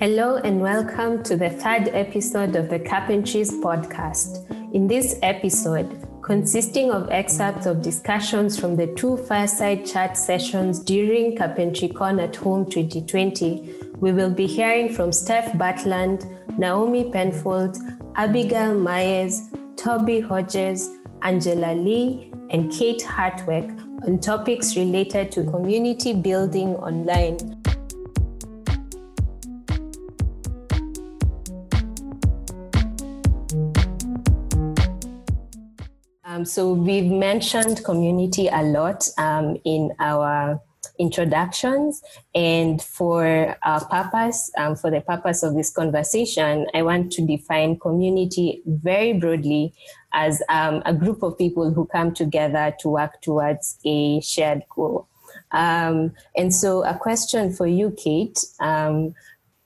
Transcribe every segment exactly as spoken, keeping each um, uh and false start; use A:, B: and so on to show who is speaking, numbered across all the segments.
A: Hello and welcome to the third episode of the Carpentries podcast. In this episode, consisting of excerpts of discussions from the two fireside chat sessions during CarpentryCon at Home twenty twenty, we will be hearing from Steph Butland, Naomi Penfold, Abigail Myers, Toby Hodges, Angela Lee, and Kate Hartweg on topics related to community building online. Um, so we've mentioned community a lot um, in our introductions, and for our purpose, um, for the purpose of this conversation, I want to define community very broadly as um, a group of people who come together to work towards a shared goal. Um, and so a question for you, Kate. Um,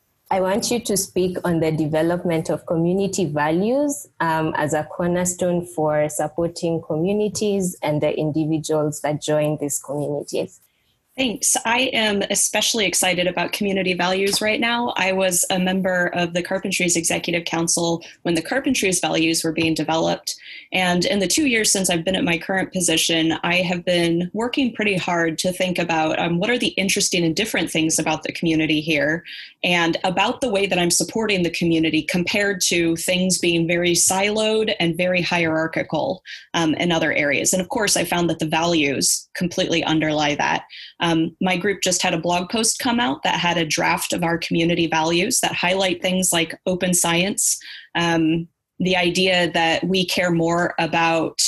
A: I want you to speak on the development of community values um, as a cornerstone for supporting communities and the individuals that join these communities.
B: Thanks. I am especially excited about community values right now. I was a member of the Carpentries Executive Council when the Carpentries values were being developed. And in the two years since I've been at my current position, I have been working pretty hard to think about um, what are the interesting and different things about the community here and about the way that I'm supporting the community compared to things being very siloed and very hierarchical um, in other areas. And of course, I found that the values completely underlie that. Um, my group just had a blog post come out that had a draft of our community values that highlight things like open science, um, the idea that we care more about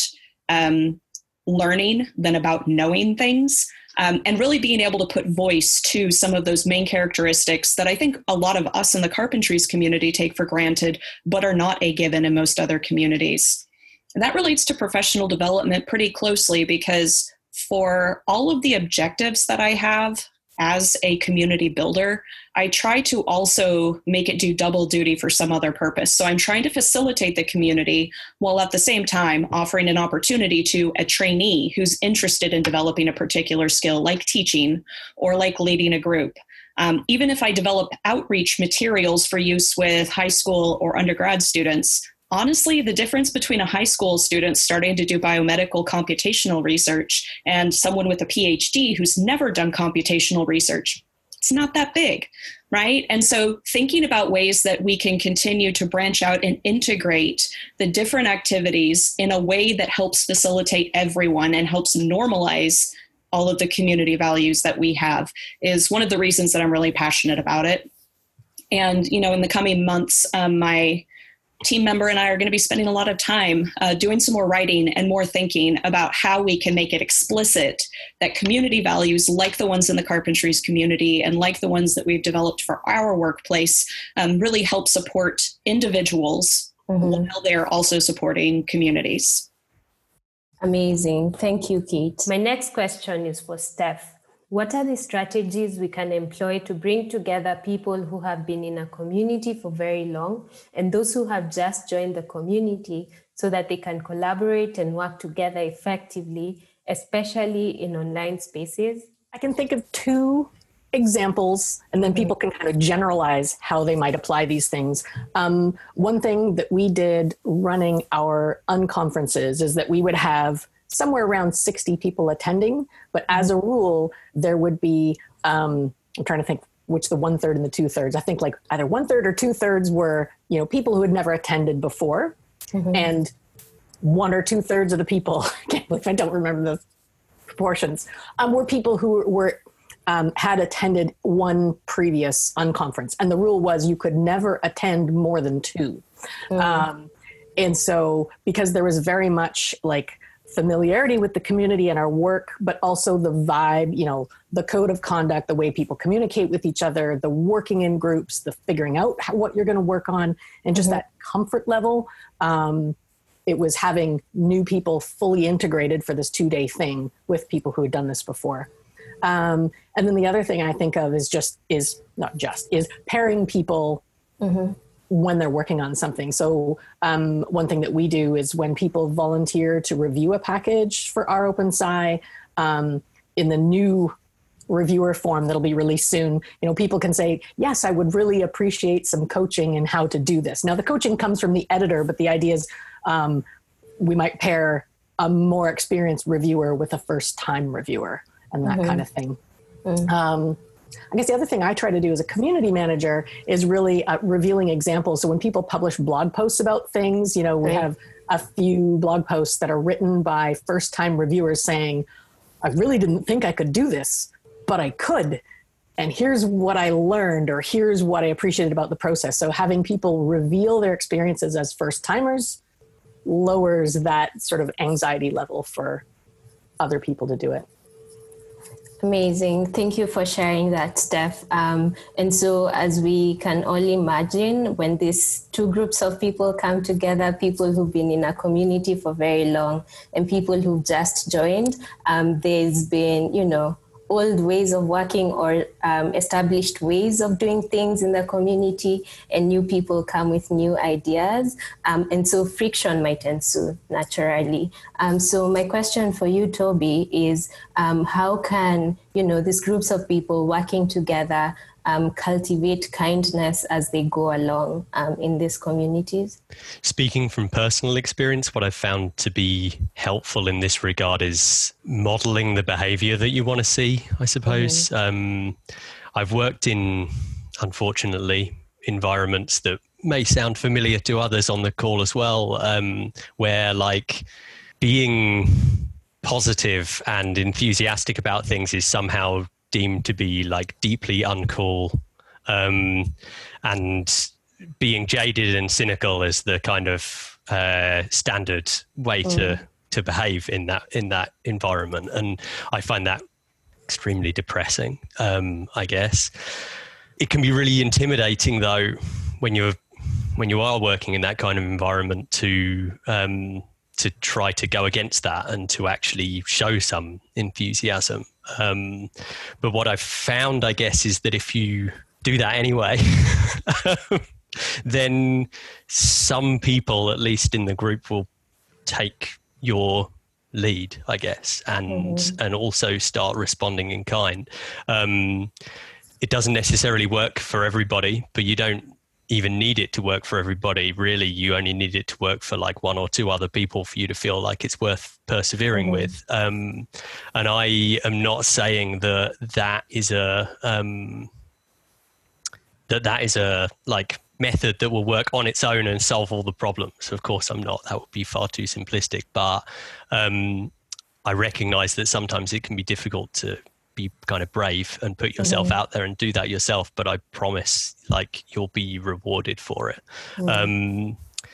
B: um, learning than about knowing things, um, and really being able to put voice to some of those main characteristics that I think a lot of us in the Carpentries community take for granted, but are not a given in most other communities. And that relates to professional development pretty closely because for all of the objectives that I have as a community builder, I try to also make it do double duty for some other purpose. So I'm trying to facilitate the community while at the same time offering an opportunity to a trainee who's interested in developing a particular skill like teaching or like leading a group. Um, even if I develop outreach materials for use with high school or undergrad students, honestly, the difference between a high school student starting to do biomedical computational research and someone with a P H D who's never done computational research, it's not that big, right? And so thinking about ways that we can continue to branch out and integrate the different activities in a way that helps facilitate everyone and helps normalize all of the community values that we have is one of the reasons that I'm really passionate about it. And, you know, in the coming months, um, my team member and I are going to be spending a lot of time uh, doing some more writing and more thinking about how we can make it explicit that community values like the ones in the Carpentries community and like the ones that we've developed for our workplace um, really help support individuals mm-hmm. while they're also supporting communities.
A: Amazing. Thank you, Kate. My next question is for Steph. What are the strategies we can employ to bring together people who have been in a community for very long and those who have just joined the community so that they can collaborate and work together effectively, especially in online spaces?
C: I can think of two examples, and then people can kind of generalize how they might apply these things. Um, one thing that we did running our unconferences is that we would have somewhere around sixty people attending, but as a rule, there would be, um, I'm trying to think which the one third and the two thirds. I think like either one third or two thirds were, you know, people who had never attended before. Mm-hmm. And one or two thirds of the people, I can't believe I don't remember the proportions, um, were people who were, um, had attended one previous unconference. And the rule was you could never attend more than two. Mm-hmm. Um, and so because there was very much like, familiarity with the community and our work, but also the vibe, you know, the code of conduct, the way people communicate with each other, the working in groups, the figuring out how, what you're going to work on, and just mm-hmm. that comfort level. Um, it was having new people fully integrated for this two-day thing with people who had done this before. Um, and then the other thing I think of is just, is not just, is pairing people mm-hmm. when they're working on something. So um, one thing that we do is when people volunteer to review a package for our OpenSci, um, in the new reviewer form that'll be released soon, you know, people can say, yes, I would really appreciate some coaching in how to do this. Now the coaching comes from the editor, but the idea is um, we might pair a more experienced reviewer with a first time reviewer and that mm-hmm. kind of thing. Mm-hmm. Um, I guess the other thing I try to do as a community manager is really uh, revealing examples. So when people publish blog posts about things, you know, we right. have a few blog posts that are written by first-time reviewers saying, I really didn't think I could do this, but I could. And here's what I learned, or here's what I appreciated about the process. So having people reveal their experiences as first-timers lowers that sort of anxiety level for other people to do it.
A: Amazing. Thank you for sharing that, Steph. Um, and so as we can all imagine, when these two groups of people come together, people who've been in a community for very long and people who've just joined, um, there's been, you know, old ways of working or um, established ways of doing things in the community, and new people come with new ideas. Um, and so friction might ensue naturally. Um, so my question for you, Toby, is um, how can, you know, these groups of people working together um, cultivate kindness as they go along um, in these communities?
D: Speaking from personal experience, what I've found to be helpful in this regard is modeling the behavior that you want to see, I suppose. Mm. Um, I've worked in, unfortunately, environments that may sound familiar to others on the call as well, um, where like being positive and enthusiastic about things is somehow deemed to be like deeply uncool, um, and being jaded and cynical is the kind of uh, standard way mm. to to behave in that in that environment, and I find that extremely depressing. Um, I guess it can be really intimidating though when you're when you are working in that kind of environment to um, to try to go against that and to actually show some enthusiasm. Um, but what I've found, I guess, is that if you do that anyway, then some people, at least in the group, will take your lead, I guess, and mm-hmm. and also start responding in kind. Um, it doesn't necessarily work for everybody, but you don't even need it to work for everybody. Really, you only need it to work for like one or two other people for you to feel like it's worth persevering mm-hmm. with. Um, and I am not saying that that is a um, that that is a like method that will work on its own and solve all the problems. Of course, I'm not. That would be far too simplistic. But um, I recognize that sometimes it can be difficult to be kind of brave and put yourself mm-hmm. out there and do that yourself, but I promise like you'll be rewarded for it. Mm-hmm. Um,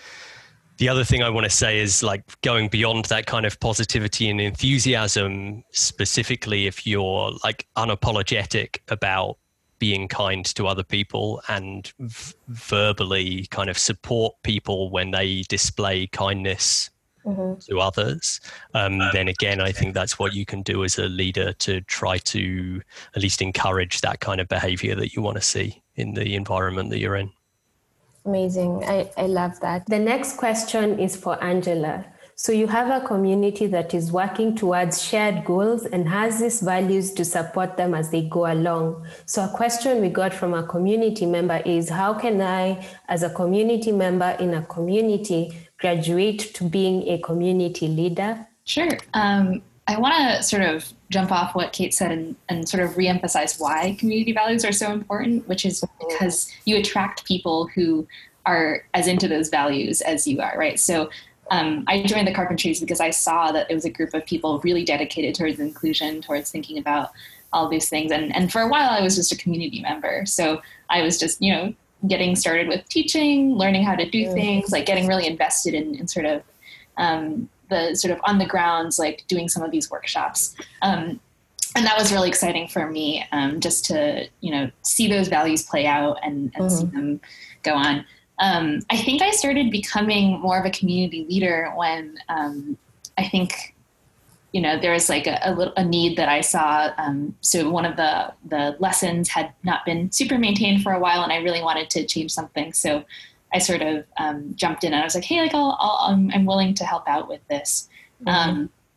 D: the other thing I want to say is like going beyond that kind of positivity and enthusiasm, specifically if you're like unapologetic about being kind to other people and v- verbally kind of support people when they display kindness Mm-hmm. to others, um, then again, I think that's what you can do as a leader to try to at least encourage that kind of behavior that you want to see in the environment that you're in.
A: Amazing. I, I love that. The next question is for Angela. So you have a community that is working towards shared goals and has these values to support them as they go along. So a question we got from a community member is, how can I, as a community member in a community, graduate to being a community leader?
E: Sure. Um, I want to sort of jump off what Kate said and, and sort of reemphasize why community values are so important, which is because you attract people who are as into those values as you are, right? So um, I joined the Carpentries because I saw that it was a group of people really dedicated towards inclusion, towards thinking about all these things. And, and for a while, I was just a community member. So I was just, you know, getting started with teaching, learning how to do things, like getting really invested in, in sort of um, the sort of on the grounds, like doing some of these workshops. Um, and that was really exciting for me, um, just to, you know, see those values play out and, and mm-hmm. see them go on. Um, I think I started becoming more of a community leader when um, I think, you know, there was like a, a, little, a need that I saw. Um, so one of the, the lessons had not been super maintained for a while, and I really wanted to change something. So I sort of um, jumped in and I was like, hey, like I'll, I'll, I'm, I'm willing to help out with this. Mm-hmm. Um,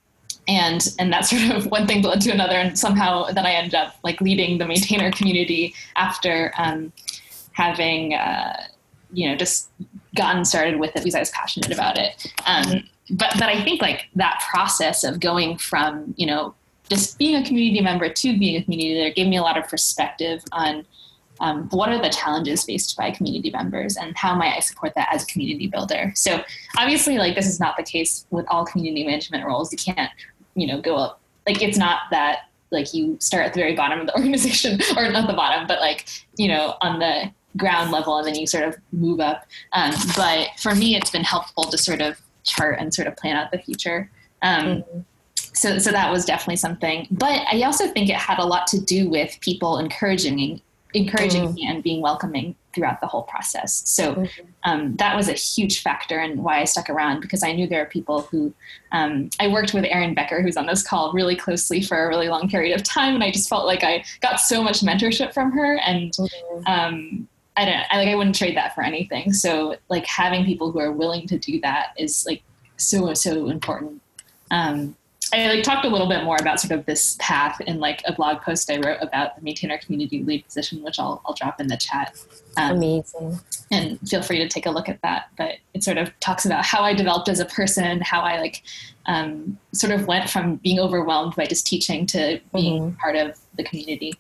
E: and and that's sort of one thing led to another, and somehow then I ended up like leading the maintainer community after um, having uh, you know just gotten started with it because I was passionate about it. Um, but but I think like that process of going from you know just being a community member to being a community leader gave me a lot of perspective on um, what are the challenges faced by community members and how might I support that as a community builder. So obviously, like this is not the case with all community management roles. You can't you know, go up. Like, it's not that like you start at the very bottom of the organization or not the bottom, but like, you know, on the ground level and then you sort of move up. Um, but for me, it's been helpful to sort of chart and sort of plan out the future. Um, mm-hmm. So, so that was definitely something, but I also think it had a lot to do with people encouraging, encouraging mm-hmm. me and being welcoming throughout the whole process. So mm-hmm. um, that was a huge factor in why I stuck around, because I knew there are people who, um, I worked with Erin Becker, who's on this call, really closely for a really long period of time. And I just felt like I got so much mentorship from her, and mm-hmm. um, I don't know, I, like, I wouldn't trade that for anything. So like having people who are willing to do that is like so, so important. Um, I like talked a little bit more about sort of this path in like a blog post I wrote about the maintainer community lead position, which I'll, I'll drop in the chat. Um,
A: Amazing.
E: And feel free to take a look at that. But it sort of talks about how I developed as a person, how I like um, sort of went from being overwhelmed by just teaching to being mm-hmm. part of the community.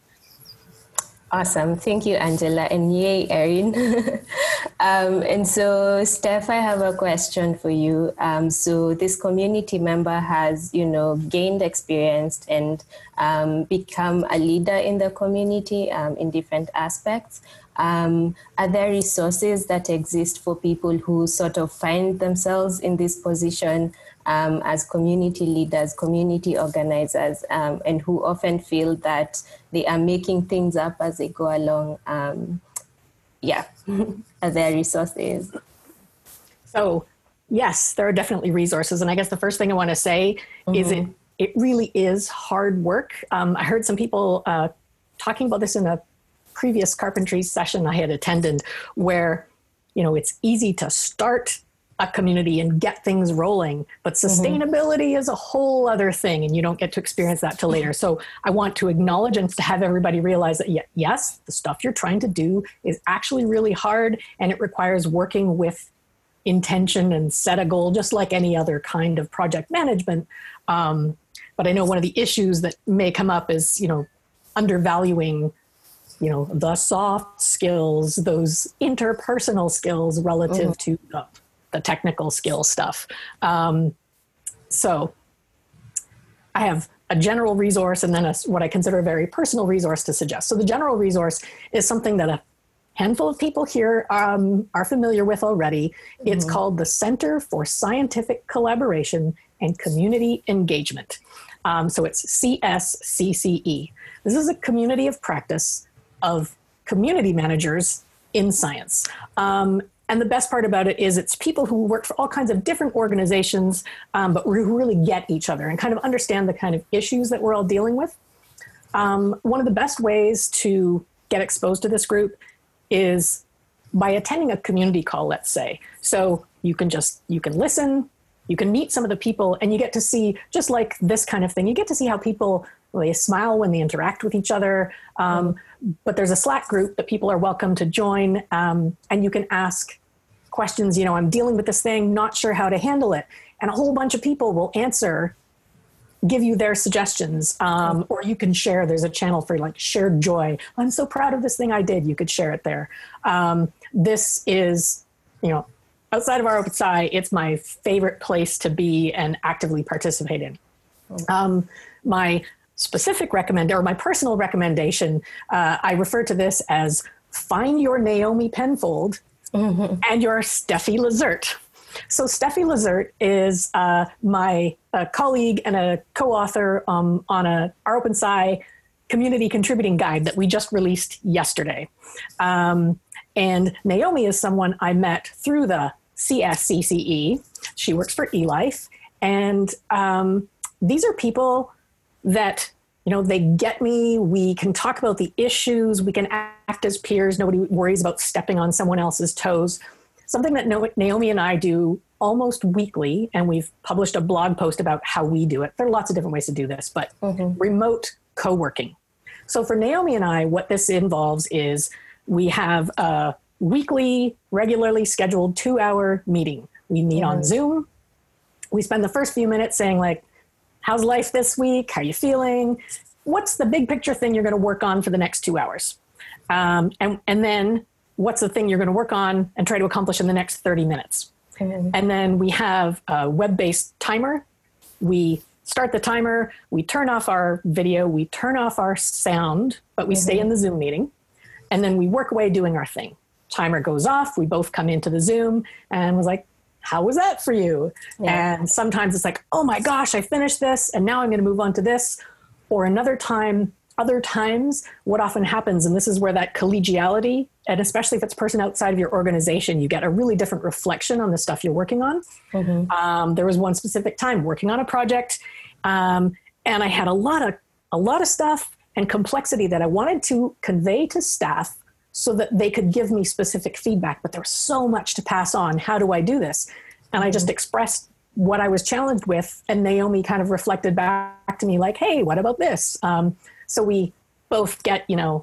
A: Awesome. Thank you, Angela. And yay, Erin. um, and so, Steph, I have a question for you. Um, so this community member has, you know, gained experience and um, become a leader in the community um, in different aspects. Um, are there resources that exist for people who sort of find themselves in this position um, as community leaders, community organizers, um, and who often feel that they are making things up as they go along? Um, yeah, are there resources?
C: So yes, there are definitely resources. And I guess the first thing I want to say mm-hmm. is it, it really is hard work. Um, I heard some people uh, talking about this in a previous carpentry session I had attended, where, you know, it's easy to start a community and get things rolling, but sustainability mm-hmm. is a whole other thing, and you don't get to experience that till later. So I want to acknowledge and to have everybody realize that yes, the stuff you're trying to do is actually really hard, and it requires working with intention and set a goal, just like any other kind of project management. Um, but I know one of the issues that may come up is, you know, undervaluing you know, the soft skills, those interpersonal skills relative mm-hmm. to the, the technical skill stuff. Um, so I have a general resource and then a, what I consider a very personal resource to suggest. So the general resource is something that a handful of people here um, are familiar with already. Mm-hmm. It's called the Center for Scientific Collaboration and Community Engagement. Um, so it's C S C C E. This is a community of practice of community managers in science. Um, and the best part about it is it's people who work for all kinds of different organizations, um, but who really get each other and kind of understand the kind of issues that we're all dealing with. Um, one of the best ways to get exposed to this group is by attending a community call, let's say. So you can just, you can listen, you can meet some of the people, and you get to see, just like this kind of thing, you get to see how people, well, they smile when they interact with each other. Um, but there's a Slack group that people are welcome to join, um, and you can ask questions. You know, I'm dealing with this thing, not sure how to handle it. And a whole bunch of people will answer, give you their suggestions, um, or you can share. There's a channel for like shared joy. I'm so proud of this thing I did. You could share it there. Um, this is, you know, outside of our O P S I, it's my favorite place to be and actively participate in. Um, my specific recommend or my personal recommendation, uh, I refer to this as find your Naomi Penfold mm-hmm. and your Steffi Lazert. So Steffi Lazert is uh, my uh, colleague and a co-author um, on a our O P S I community contributing guide that we just released yesterday. Um, and Naomi is someone I met through the C S C C E. She works for eLife. And um, these are people that, you know, they get me. We can talk about the issues. We can act as peers. Nobody worries about stepping on someone else's toes. something that Naomi and I do almost weekly, and we've published a blog post about how we do it. There are lots of different ways to do this, but mm-hmm. remote co-working. So for Naomi and I, what this involves is we have a weekly, regularly scheduled two-hour meeting. We meet mm-hmm. on Zoom. We spend the first few minutes saying, like, how's life this week? How are you feeling? What's the big picture thing you're going to work on for the next two hours? Um, and, and then what's the thing you're going to work on and try to accomplish in the next thirty minutes? Mm-hmm. And then we have a web-based timer. We start the timer, we turn off our video, we turn off our sound, but we mm-hmm. stay in the Zoom meeting. And then we work away doing our thing. Timer goes off, we both come into the Zoom and was like, how was that for you? Yeah. And sometimes it's like, oh my gosh, I finished this and now I'm going to move on to this. Or another time, other times, what often happens, and this is where that collegiality, and especially if it's a person outside of your organization, you get a really different reflection on the stuff you're working on. Mm-hmm. Um, there was one specific time working on a project, um, and I had a lot of a lot of stuff and complexity that I wanted to convey to staff so that they could give me specific feedback, but there was so much to pass on. How do I do this? And I just expressed what I was challenged with, and Naomi kind of reflected back to me like, hey, what about this? Um, so we both get, you know,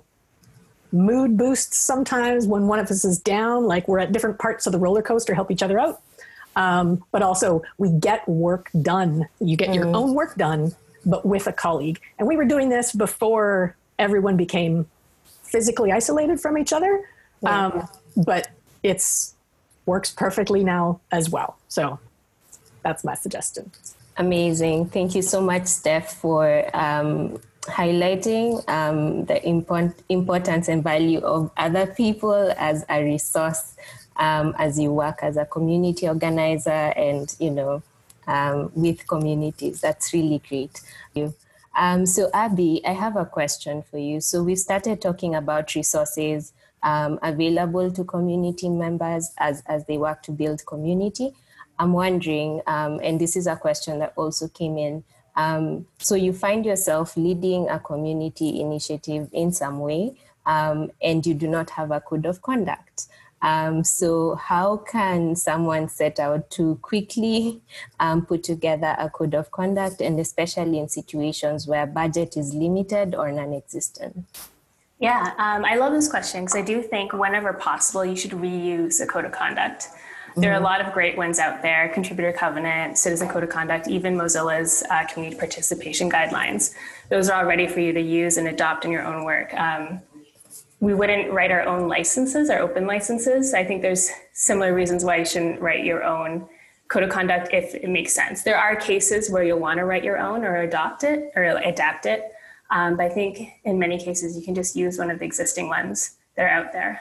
C: mood boosts sometimes when one of us is down, like we're at different parts of the roller coaster, help each other out. Um, but also we get work done. You get mm. your own work done, but with a colleague. And we were doing this before everyone became physically isolated from each other. Yeah. Um, but it's works perfectly now as well. So that's my suggestion.
A: Amazing. Thank you so much, Steph, for um, highlighting um, the import- importance and value of other people as a resource um, as you work as a community organizer and, you know, um, with communities. That's really great. Um, so Abby, I have a question for you. So we started talking about resources um, available to community members as, as they work to build community. I'm wondering, um, and this is a question that also came in, um, so you find yourself leading a community initiative in some way, um, and you do not have a code of conduct. Um, so how can someone set out to quickly um, put together a code of conduct, and especially in situations where budget is limited or non-existent?
F: Yeah, um, I love this question because I do think whenever possible, you should reuse a code of conduct. There are a lot of great ones out there: Contributor Covenant, Citizen Code of Conduct, even Mozilla's uh, Community Participation Guidelines. Those are all ready for you to use and adopt in your own work. Um, we wouldn't write our own licenses, our open licenses. I think there's similar reasons why you shouldn't write your own code of conduct if it makes sense. There are cases where you'll want to write your own or adopt it or adapt it. Um, but I think in many cases, you can just use one of the existing ones that are out there.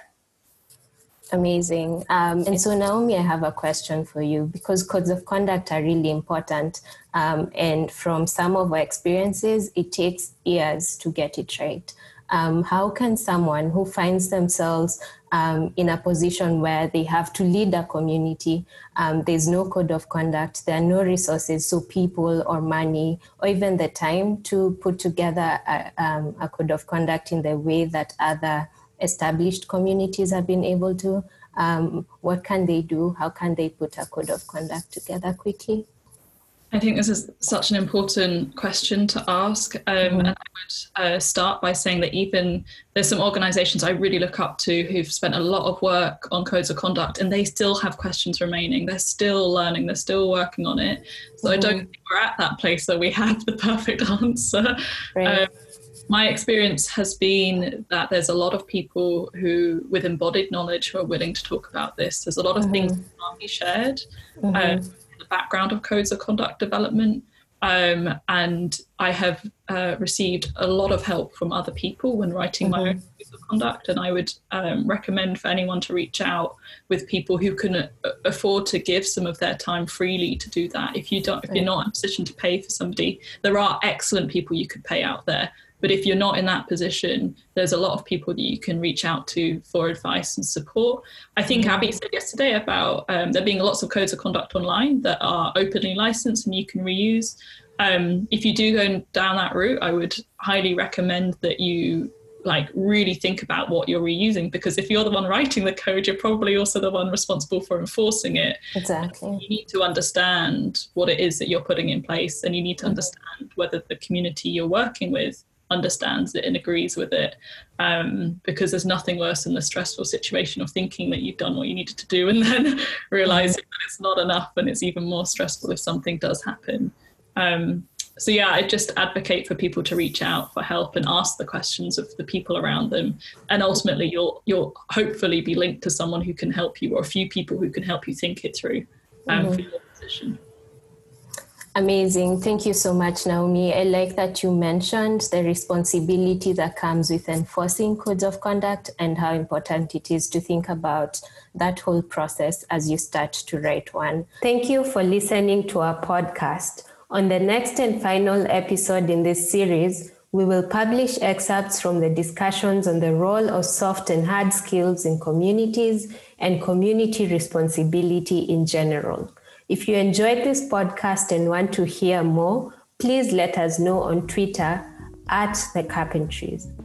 A: Amazing. Um, and so Naomi, I have a question for you, because codes of conduct are really important. Um, and from some of our experiences, it takes years to get it right. Um, how can someone who finds themselves um, in a position where they have to lead a community, um, there's no code of conduct, there are no resources, so people or money or even the time to put together a, um, a code of conduct in the way that other established communities have been able to, um, what can they do? How can they put a code of conduct together quickly?
G: I think this is such an important question to ask. Um, mm-hmm. And I would uh, start by saying that even there's some organizations I really look up to who've spent a lot of work on codes of conduct and they still have questions remaining. They're still learning, they're still working on it. So mm-hmm. I don't think we're at that place that we have the perfect answer. Right. Um, My experience has been that there's a lot of people who, with embodied knowledge, who are willing to talk about this. There's a lot of mm-hmm. things that can't be shared mm-hmm. um, in the background of codes of conduct development. Um, and I have uh, received a lot of help from other people when writing mm-hmm. my own codes of conduct. And I would um, recommend for anyone to reach out with people who can uh, afford to give some of their time freely to do that. If you don't, if you're not in a position to pay for somebody, there are excellent people you could pay out there. But if you're not in that position, there's a lot of people that you can reach out to for advice and support. I think Abby said yesterday about um, there being lots of codes of conduct online that are openly licensed and you can reuse. Um, if you do go down that route, I would highly recommend that you like really think about what you're reusing, because if you're the one writing the code, you're probably also the one responsible for enforcing it.
A: Exactly.
G: You need to understand what it is that you're putting in place, and you need to understand whether the community you're working with understands it and agrees with it, um, because there's nothing worse than the stressful situation of thinking that you've done what you needed to do and then realizing that it's not enough, and it's even more stressful if something does happen. Um, so yeah, I just advocate for people to reach out for help and ask the questions of the people around them, and ultimately you'll you'll hopefully be linked to someone who can help you, or a few people who can help you think it through um, mm-hmm. for your position.
A: Amazing. Thank you so much, Naomi. I like that you mentioned the responsibility that comes with enforcing codes of conduct and how important it is to think about that whole process as you start to write one. Thank you for listening to our podcast. On the next and final episode in this series, we will publish excerpts from the discussions on the role of soft and hard skills in communities and community responsibility in general. If you enjoyed this podcast and want to hear more, please let us know on Twitter at The Carpentries.